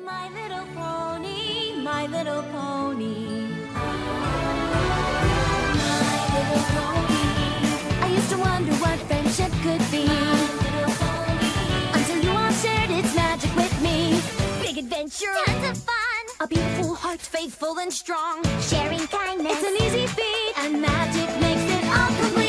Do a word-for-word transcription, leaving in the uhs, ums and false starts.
My little pony, my little pony. My little pony. I used to wonder what friendship could be. My little pony. Until you all shared its magic with me. Big adventure, tons of fun. A beautiful heart, faithful and strong. Sharing kindness, it's an easy feat, and magic makes it all complete.